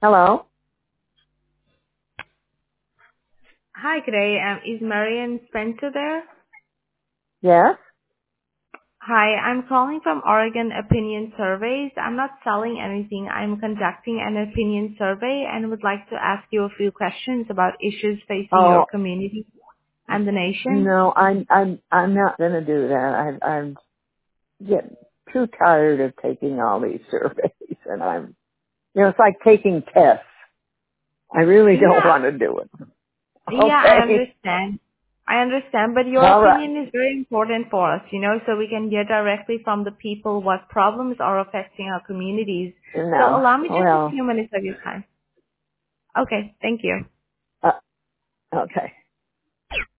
Hello? Hi, good day. Is Marian Spencer there? Yes? Hi, I'm calling from Oregon Opinion Surveys. I'm not selling anything. I'm conducting an opinion survey and would like to ask you a few questions about issues facing your Oh, community and the nation. no, I'm not going to do that. I'm getting too tired of taking all these surveys and it's like taking tests. I really don't Yeah, want to do it. I Okay? understand. I understand, but your All right. opinion is very important for us, so we can hear directly from the people what problems are affecting our communities. So No, allow me just a well, few minutes of your time. Okay, thank you. uh, okay.